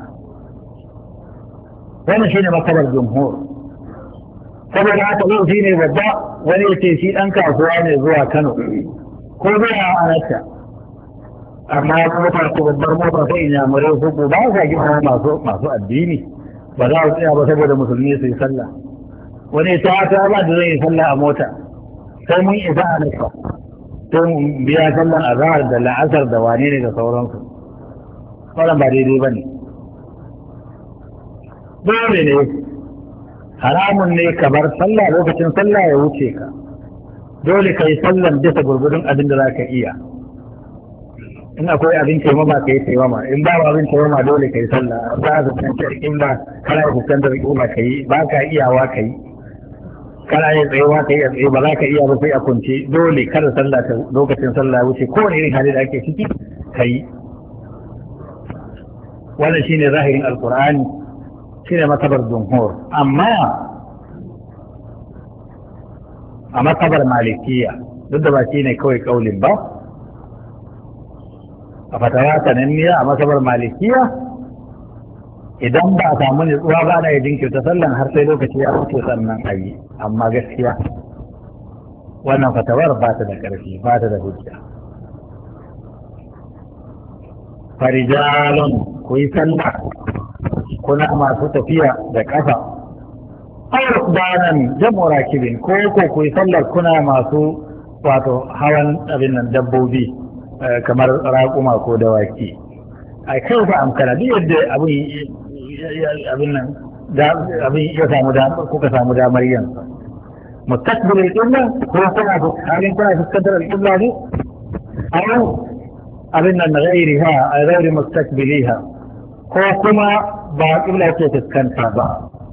S2: wannan shine makabar jumhur saboda haka yau shine babba wani yace shi dan kasuwa ne zuwa Kano ko zai anata amma mota ko babbar mota sai ina mure su ko ba sa gina masu addini ba za su tsaya ba saboda musulmi su yi sallah wani ta ba da zai yi sallah a mota sai mun isa a nufa sai mun biya sallan azhar da la'asar da wane ne da sauransu wannan ba daidai ba ne dole ne haramun ne ka bar sallah lokacin sallah ya wuce ka dole ka yi sallan bisa gurgudun abin da za ka iya in akwai abin taimama ka yi taimama in ba abin taimama dole ka yi sallah ba a fuskantar in ba kana fuskantar ƙuma ka yi ba ka iyawa ka yi kana yin tsayewa ka yi a tsaye ba za ka iya ba sai a kunce dole kada sallah ta lokacin sallah wuce kowane irin hali da ake ciki ka yi wannan shine zahirin alqur'ani shine matabar jumhur amma a matabar malikiya duk da ba shine kawai kaulin ba a fatawa sananniya a masabar malikiya idan ba a samu nutsuwa ba na ya jinkirta sallan har sai lokaci ya wuce sannan a yi amma gaskiya wannan fatawar ba ta da ƙarfi ba ta da hujja farijalun ku yi sallah kuna masu tafiya da ƙasa arbanan jam'u rakibin ko ku yi sallar kuna masu wato hawan abin nan dabbobi kamar raƙuma ko dawaki a kai fa amkana duk yadda abin nan ya samu damar kuka samu damar yin mustaqbil al-qibla ko kuna halin kuna fuskantar al-qibla ne ayo abin nan ghairiha a ghairi mustaqbiliha ko kuma ba qibla ce fuskanta ba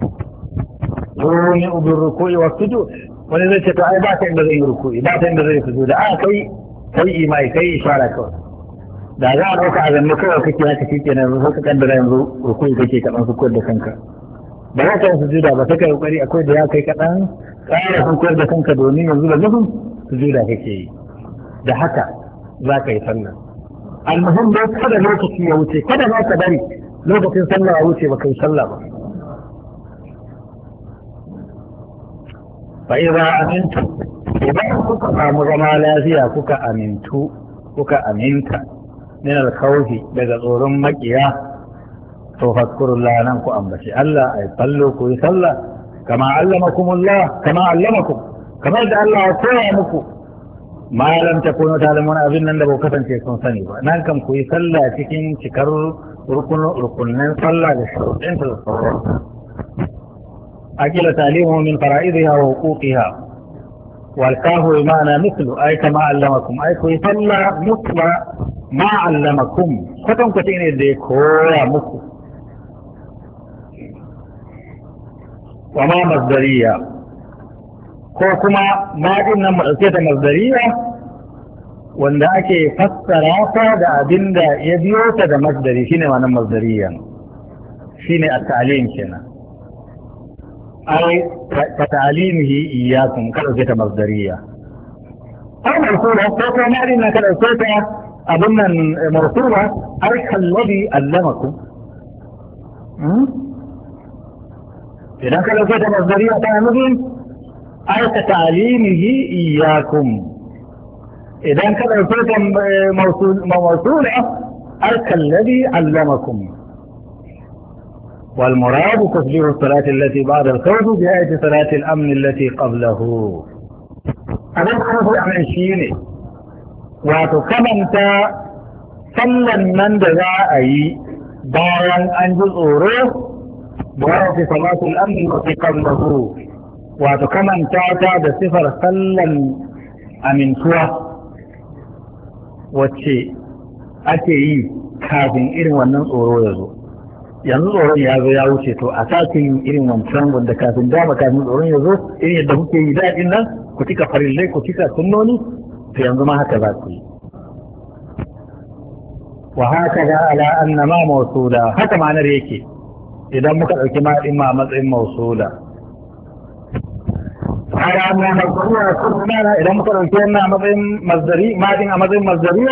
S2: wani ubin ruku'i wa sujud wani zai ce to ai ba ta inda zai yi ruku'i ba ta inda zai sujuda a kai imai kai ishara kawai da za a ɗauka a zanne kawai kake haka shi kenan yanzu ka kaddara yanzu rukuni kake kaɗan su koyar da kanka ba za ka yi sujuda ba ta kai kokari akwai da ya kai kaɗan ƙara sun koyar da kanka domin yanzu da nufin sujuda kake yi da haka za ka yi sallah almuhim dai kada lokaci ya wuce kada ma ka bari lokacin sallah ya wuce ba kai sallah ba fa idza amintu idan kuka samu zama lafiya kuka aminta min al-khawfi daga tsoron makiya to fadkurullah nan ku ambaci Allah ay sallu ku yi sallah kama allamakum kamar da Allah ya koya muku ma lam takunu ta'lamun abin nan da ba kasance kun sani ba nan kam ku yi sallah cikin cikar rukunin sallah da shuruɗin ta sauran akila talimu min fara'idiha wa huquqiha wal kahu bima'ana mithlu ay kama allamakum ay ku yi sallah mutla ma allamakum kwatan kwace ne da ya koya muku wa ma masdariya ko kuma ma din nan mu dauke ta masdariya wanda ake fassara ta da abin da ya biyo ta da masdari shine ma'anar masdariya shine at-ta'lim kenan ai ka ta'limihi iyyakum ka dauke ta masdariya ai marsula ko kuma din nan ka dauke ta abin nan marsula ai kallabi allamakum idan ka dauke ta masdariya ta nufin ai ka ta'limihi iyyakum idan ka dauke ta mawsula ai kallabi allamakum والمراد تسبيح الصلاة التي بعد الخوف بآية صلاة الأمن التي قبله هذا الخوف عن شيء وتكمنت صلى من دعائي بايا أن جزء بآية صلاة الأمن التي قبله wato kamanta ta da sifar sallan amintuwa wacce ake yi kafin irin wannan tsoro ya zo. Yanzu tsoron ya zo ya wuce, to a sake yin irin wancan wanda kafin tsoron ya zo irin yadda kuke yi daɗin nan, ku cika farillai ku cika sunnoni, to yanzu ma haka za ku yi. Wa haka ga ala anna ma mawsula, haka ma'anar yake idan muka ɗauki ma ɗin ma matsayin mawsula. Haka anna mazdariya kuma idan muka ɗauki wannan a matsayin mazdari, ma ɗin a matsayin mazdariya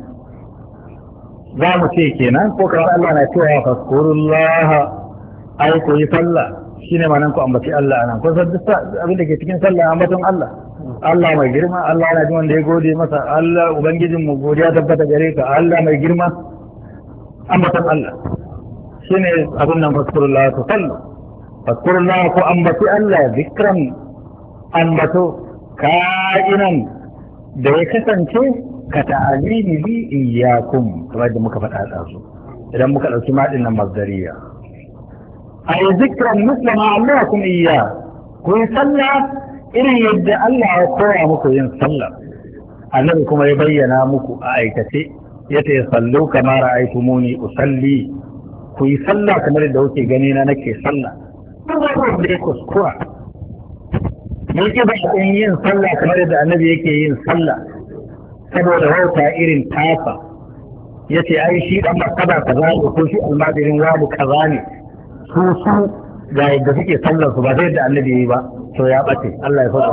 S2: za mu ce kenan ko kamar Allah na cewa faskurullah, ai ku yi sallah, shine ma nan ku ambaci Allah anan. Ko san duk abin da ke cikin sallah ambaton Allah. Allah mai girma, Allah yana jin wanda ya gode masa, Allah ubangijin mu godiya tabbata gare ka, Allah mai girma, ambaton Allah shine abin nan faskurullah ku sallu. Faskurullah ku ambaci Allah zikran ambato ka'inan da ya kasance ka ta'alimi li iyyakum, kamar da muka faɗa da su idan muka ɗauki maɗin nan mazdariya. Ay zikran muslima Allakum iyya, ku yi sallah irin yadda Allah ya koya muku yin sallah. Annabi kuma ya bayyana muku a aikace, yace sallu kama ra'aytumuni usalli, ku yi sallah kamar da kuke gani na nake sallah. Da ya kuskura mun ki ba yin sallah kamar yadda Annabi yake yin sallah saboda wauta irin tasa, ya ce ai shi dan martaba kaza ne ko shi almadirin wabu kaza ne, su ga yadda suke sallar su ba sai yadda Annabi yi ba, to ya bace. Allah ya faɗa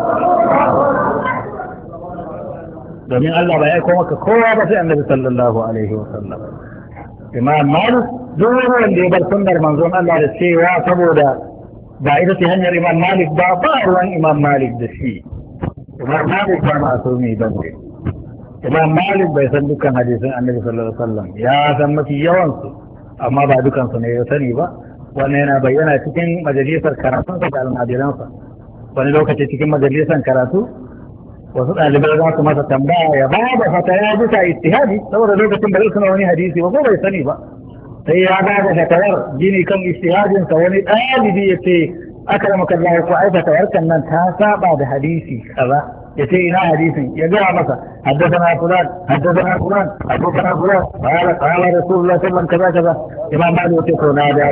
S2: domin Allah ba ya aiko maka kowa ba sai Annabi sallallahu alaihi wa sallam. Imam Malik duk wanda ya bar sunnar manzon Allah da cewa saboda ba ita ce hanyar Imam Malik ba ruwan Imam Malik da shi. Imam Malik ba ma'asumi ba ne. Imam Malik bai san dukkan hadisin Annabi sallallahu alaihi wasallam, ya san mafi yawansu amma ba dukansu ne ya sani ba. Wannan yana bayyana cikin majalisar karatunsa da almajiransa. Wani lokaci cikin majalisar karatu wasu ɗalibai za su masa tambaya ya ba da fataya bisa ijtihadi, saboda lokacin bai suna wani hadisi ba ko bai sani ba, sai ya ba da fatawar gini kan ijtihadinsa. Wani ɗalibi ya ce akramaka Allah ko ai fatawar kan nan ta saba da hadisi kaza, ya ce ina hadisin, ya gaya masa حدثنا فلان حدثنا فلان حدثنا فلان قال رسول الله صلى الله عليه وسلم كذا كذا. إمام مالك يقول نادى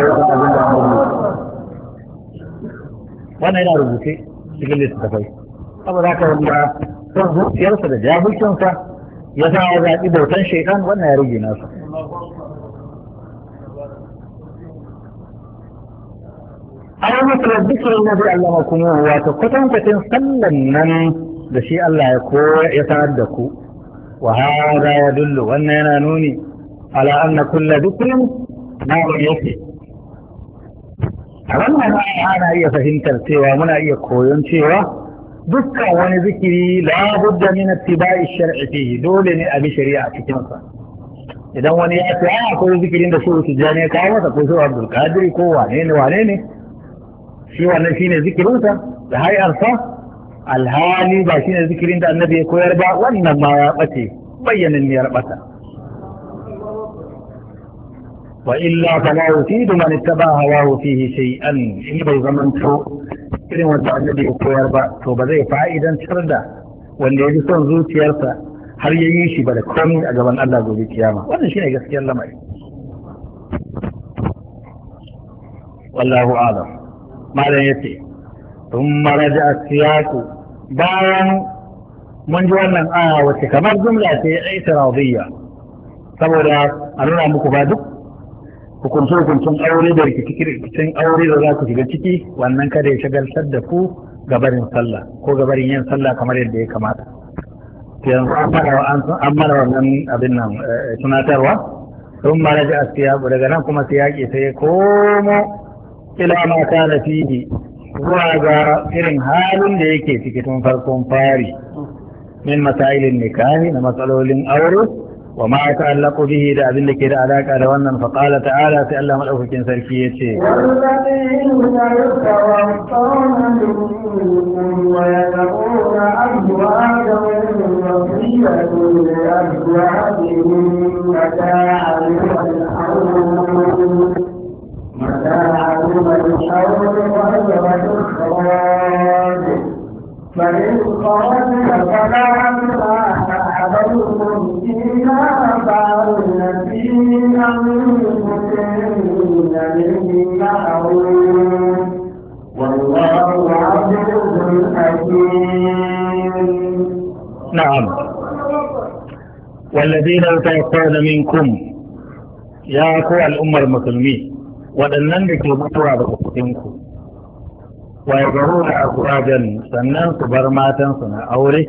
S2: wannan yana rubuce cikin littattafai. Saboda haka wanda son zuciyarsa da jahilcinsa ya sa ya zaɓi bautan shaitan, wannan ya rage nasa. Ai mutuwar zikirin na zai Allah kuma wato kwatankwacin sallan nan da shi Allah ya sanar da ku. Wa hada ya dullu, wannan yana nuni ala anna kulla dhikrin ma yake. A wannan ana iya fahimtar cewa muna iya koyon cewa dukkan wani zikiri la budda min ittiba'i shar'i fihi, dole ne a bi shari'a cikin sa. Idan wani ya ce akwai zikirin da shehu Tijjani ya kawo masa ko shehu Abdul Qadir ko wane ne shi wannan shine zikirinsa da hayarsa, alhali ba shine zikirin da Annabi ya koyar ba, wannan ma ya bace bayyanin ne ya bata. وإلا فلا يفيد من اتبع هواه فيه شيئا إن bai zamanto irin wanda Annabi ya koyar ba, to ba zai fa'idantar da wanda ya ji son zuciyarsa har ya yi shi ba da komai a gaban Allah gobe kiyama. Wannan shine gaskiyar lamari. Wallahu a'lam. Malam yace thumma raja'a siyaqu, bayan mun ji wannan aya wacce kamar jumla ce itiradiyya, saboda a nuna muku ba duk hukuncin aure da rikicin aure da za ku shiga ciki wannan kada ya shagaltar da ku gabarin sallah ko gabarin yin sallah kamar yadda ya kamata. Yanzu an mana wannan abin nan tunatarwa, sun mara ji a siyaku, daga nan kuma siyaki sai ya komo ila ma kana fihi, zuwa ga irin halin da yake ciki tun farkon fari min masailin nikahi, na matsalolin aure وما يتعلق به ده أبن لك إذا ألاك على ونن فقال تعالى سألهم الأوفكين سركية
S1: والذين يتوفون منكم ويذرون أزواجا وصية لأزواجهم متاعا إلى الحول الحول غير إخراج فإن خرجن فلا جناح عليكم فيما فعلن في أنفسهن بالمعروف والله عزيز حكيم.
S2: نعم. والذين يتوفون منكم يا قوى الأمة المسلمين waɗannan da ke mutuwa daga cikinku wa ya garo da azwajan sannan su bar matansu na aure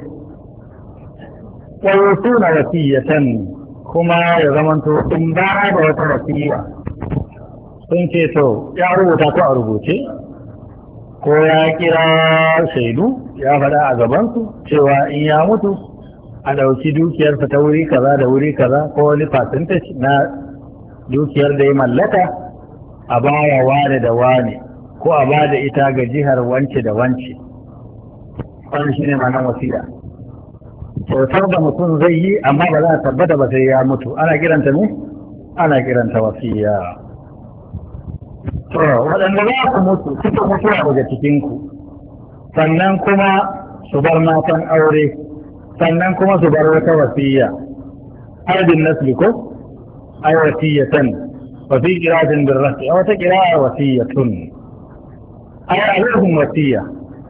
S2: wa yusuna wasiyatan kuma ya zamanto sun ba da wata wasiya sun ce to ya rubuta ko a rubuce ko ya kira shaidu ya faɗa a gabansu cewa in ya mutu a ɗauki dukiyarsa ta wuri kaza da wuri kaza ko wani percentage na dukiyar da ya mallaka a baya wane da wane ko a bada ita ga jihar wance da wance. Wani shi ne ma'anar wasiya. Kyautar da mutum zai yi amma ba za a tabbata ba sai ya mutu. Ana kiranta ne? Ana kiranta wasiya. To waɗanda za ku mutu suka mutuwa daga cikinku sannan kuma su bar matan aure sannan kuma su bar wata wasiya. Harbin nasli ko? Ai wasiyatan. وفي قراءة بالرفع أو قراءة وصية أي عليهم وصية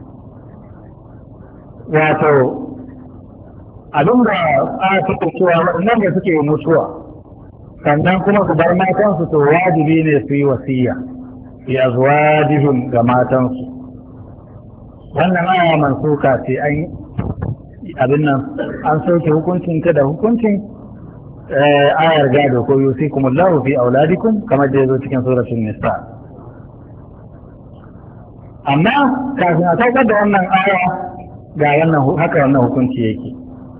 S2: wato abin da a suka cewa nan da suke mutuwa sannan kuma su bar matansu to wajibi ne su yi wasiya fi azwajihim ga matansu wannan aya mansuka ce an abin nan an soke hukuncin ta da hukuncin ayar gado ko yusikum Allahu fi auladikum kamar da yazo cikin suratul nisa amma kafin a saukar da wannan aya ga wannan haka wannan hukunci yake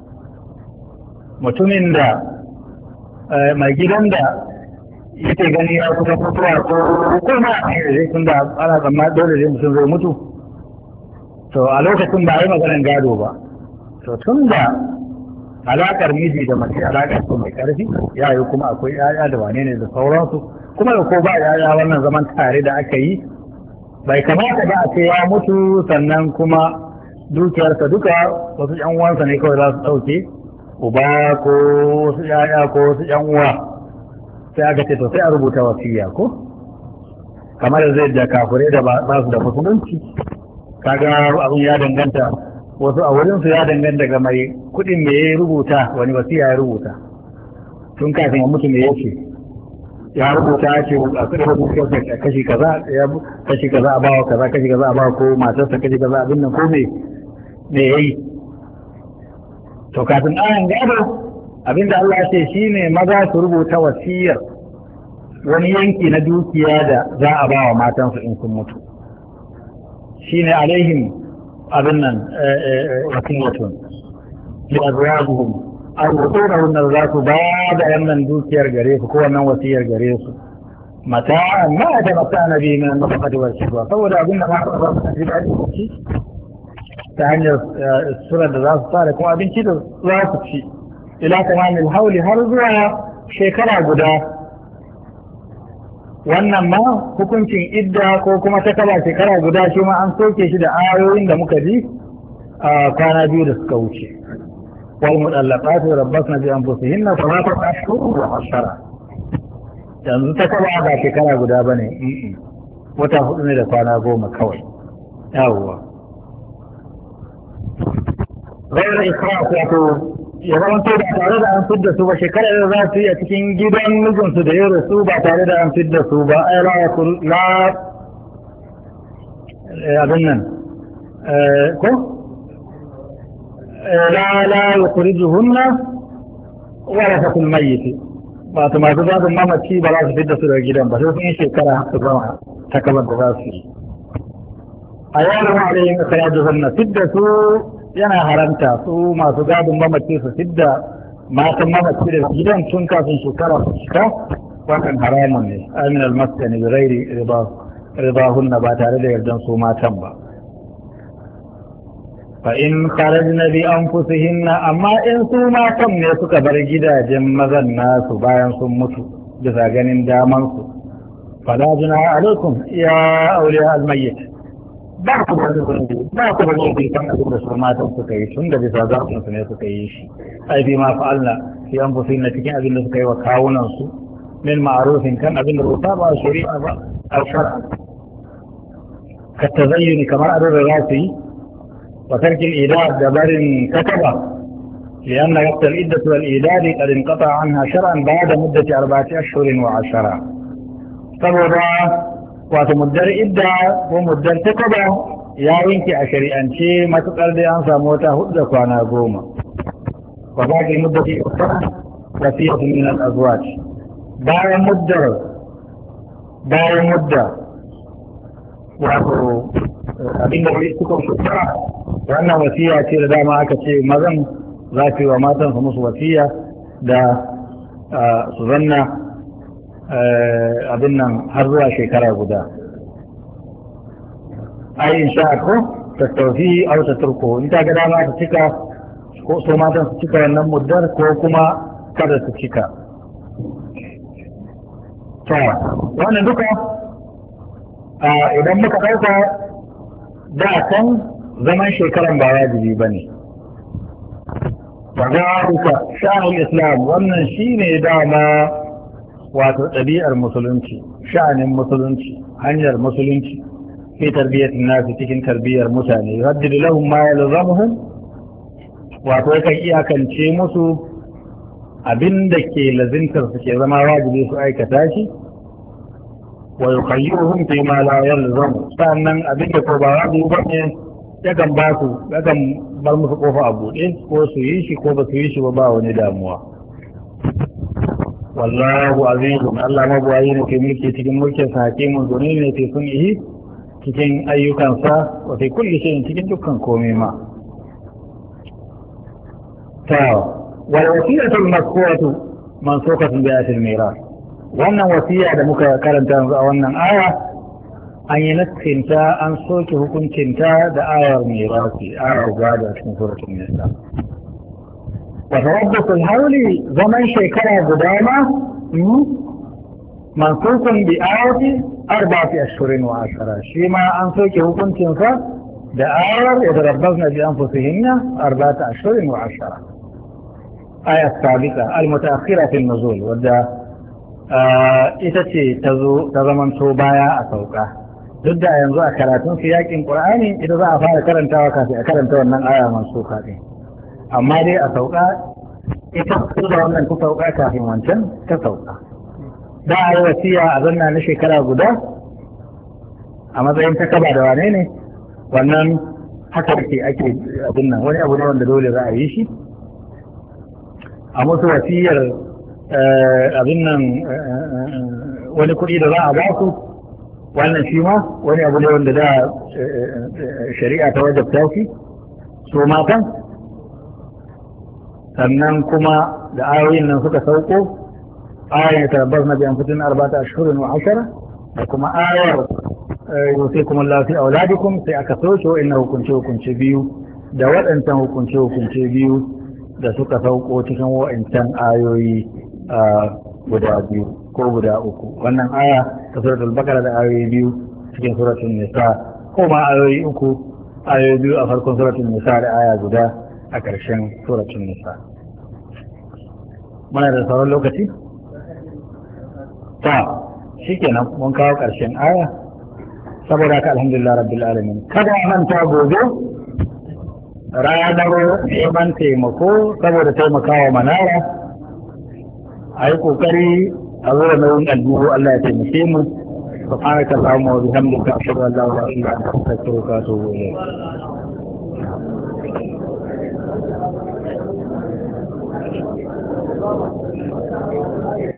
S2: mutumin da mai gidan da yake gani ya kusa mutuwa ko ma zai tun da ana tsamma dole zai mutum zai mutu to a lokacin ba a yi maganar gado ba to tun da alaƙar miji da mace alaƙar su mai ƙarfi yayi kuma akwai yaya da wane ne da sauransu kuma da ko ba yaya wannan zaman tare da aka yi bai kamata ba a ce ya mutu sannan kuma dukiyarsa duka wasu ƴan uwansa ne kawai za su ɗauke uba ko wasu yaya ko wasu ƴan uwa sai aka ce to sai a rubuta wasiya ko kamar zai da kafirai da ba su da musulunci kaga abin ya danganta wasu a wurinsu ya danganta ga mai kudin me ya rubuta wani wasiya ya rubuta tun kafin mutu me yake ya rubuta ya ce a kudin rubuta kashi kaza kashi kaza a bawa kaza kashi kaza a bawa ko matarsa kashi kaza abin nan ko me yayi to kafin ayan gado abinda Allah ya ce shine maza su rubuta wasiyar wani yanki na dukiya da za a bawa matansu in sun mutu shine alaihim abin nan wasiyatun li azwajihim aw yuquluna za su ba da wannan dukiyar gare su ko wannan wasiyar gare su mata ma da mata nabi min nafaqati wa shibwa saboda abin da ba su ji da shi ta hanyar sura da za su fara kuma abinci da za su ci ila tamamin hauli har zuwa shekara guda wannan ma hukuncin idda ko kuma ta kaba shekara guda shi ma an soke shi da ayoyin da muka ji a kwana biyu da suka wuce wal mudallaqatu rabbasna bi anfusihinna thalathata ashhur wa ashara yanzu ta kaba ba shekara guda bane wata hudu ne da kwana 10 kawai yawwa غير إخراج ya zama to ba tare da an fidda su ba shekarar da za su yi a cikin gidan mijinsu da yau su ba tare da an fidda su ba ai la abin nan ko la yukhrijuhunna warasatul mayyit ba ta masu zabin mamaci ba za su fidda su daga gidan ba sai sun yi shekara su gama ta kamar da za su yi a yaran alayhin ikhrajuhunna fidda su yana haramta su masu gadin mamaci su fidda matan mamaci da gidan tun kafin shekara su cika wannan haramun ne amin almaskani da rairi ridahunna ba tare da yardan su matan ba fa in kharajna bi anfusihinna amma in su matan ne suka bar gidajen mazan nasu bayan sun mutu bisa ganin daman su فلا جناح عليكم يا أولياء الميت باكو بني كان أقول رسومات سكيش عند بسازات سنة سكيش أي فيما فعلنا في أنفسنا تكين أبن سكي وكاونا من معروف كان أبن الرطابة شريعة أو شرعا كالتزين كما أرى الراسي وترك الإيداد دبر كتبه لأن وقت الإدة والإيداد قد انقطع عنها شرعا بعد مدة 4 أشهر و10 saboda wato muddar idda ko muddar takaba ya yanke a shari'ance matukar dai an samu wata 4 da kwana 10 wa ba ga muddati ukra wasiyatu min al-azwaj bayan mudda wato abin da suka shukara wannan wasiya ce da dama aka ce mazan za su yi wa matan su musu wasiya da su zanna abin nan har zuwa shekara guda ai in sha ko ta taufi au ta turko in ta ga dama ta cika ko so matan su cika wannan muddar ko kuma kada su cika to wannan duka idan muka ɗauka da kan zaman shekaran ba wajibi ba ne ba za sha'anin islam wannan shine dama wato ɗabi'ar musulunci sha'anin musulunci hanyar musulunci fi tarbiyyatin nasu cikin tarbiyyar mutane raddidu lahum ma yalzamuhum wato yakan iyakance musu abin da ke lazintar su ke zama wajibi su aikata shi wa yuqayyiruhum fi ma la yalzamu sannan abin da ko ba wajibi ba ne yakan bar musu kofa a buɗe ko su yi shi ko ba su yi shi ba wani damuwa wallahu azizun Allah mabuwayi ne ke mulki cikin mulkin sa hakimun zuni ne ke sun yi cikin ayyukansa wa fi kulli shay'in cikin dukkan komai ma ta wal wasiyatu al-mazkuratu mansukhatun bi ayatil miras wannan wasiya da muka karanta yanzu a wannan aya an yi naskinta an soke hukuncinta da ayar mirasi ayar gado cikin suratul nisa وتربص الهول زمن شيكرا قدامى منصوص بآية 4 أشهر و10 شيما أنصوك هكون تنفى بآية يتربصن بأنفسهن 4 أشهر و10 آية السابقة المتأخرة في النزول ودى إتتي تزمن صوبايا أسوكا ضد ينزو أكراتون في ياكين قرآني إذا ذا أفعل كرنتا وكافي أكرنتا وأنن آية منصوكا دي amma dai a sauka ita da wannan ta sauka kafin wancan ta sauka da a yi wasiya a zanna na shekara guda a matsayin ta kaba da wane ne wannan haka ke ake abin nan wani abu ne wanda dole za a yi shi a musu wasiyar abin nan wani kuɗi da za a ba su wannan shi ma wani abu ne wanda da shari'a ta wajabta shi so matan sannan kuma da ayoyin nan suka sauko ayoyin tarabbas na biyan fitin 4 ashhurin wa 10 da kuma ayar yusikum Allah fi auladikum sai aka soke inna hukunce biyu da waɗancan hukunce biyu da suka sauko cikin waɗancan ayoyi guda biyu ko guda uku wannan aya ta suratul baqara da ayoyi biyu cikin suratul nisa ko ma ayoyi uku ayoyi biyu a farkon suratul nisa da aya guda a ƙarshen suratul nisa muna da sauran lokaci ta shikenan mun kawo ƙarshen aya saboda haka alhamdulillah rabbil alamin kada a manta gobe ranar neman taimako saboda taimakawa manara a yi kokari a zuwa nauyin aljihu Allah ya taimake mu subhanaka allahumma wa bihamdika ashhadu an la ilaha illa anta astaghfiruka wa atubu ilayk